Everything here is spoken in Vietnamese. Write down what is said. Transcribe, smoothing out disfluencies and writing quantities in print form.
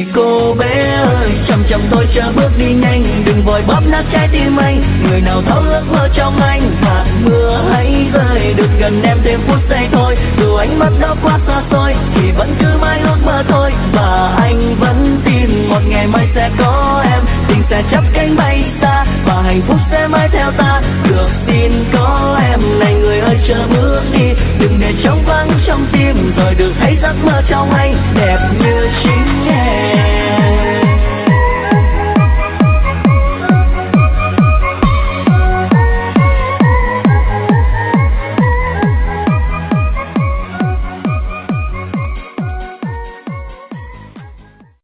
cô bé ơi, chậm chậm thôi chớ bước đi nhanh, đừng vội bóp nát trái tim anh. Người nào thấu ước mơ trong anh, hạt mưa hãy rơi, được gần em thêm phút giây thôi. Dù ánh mắt đó quá xa xôi, thì vẫn cứ mãi ước mơ thôi. Và anh vẫn tin một ngày mai sẽ có em, tình sẽ chắp cánh bay xa, và hạnh phúc sẽ mãi theo ta. Được tin có em này người ơi, chớ bước đi, đừng để trống vắng trong tim, rồi được thấy giấc mơ trong anh đẹp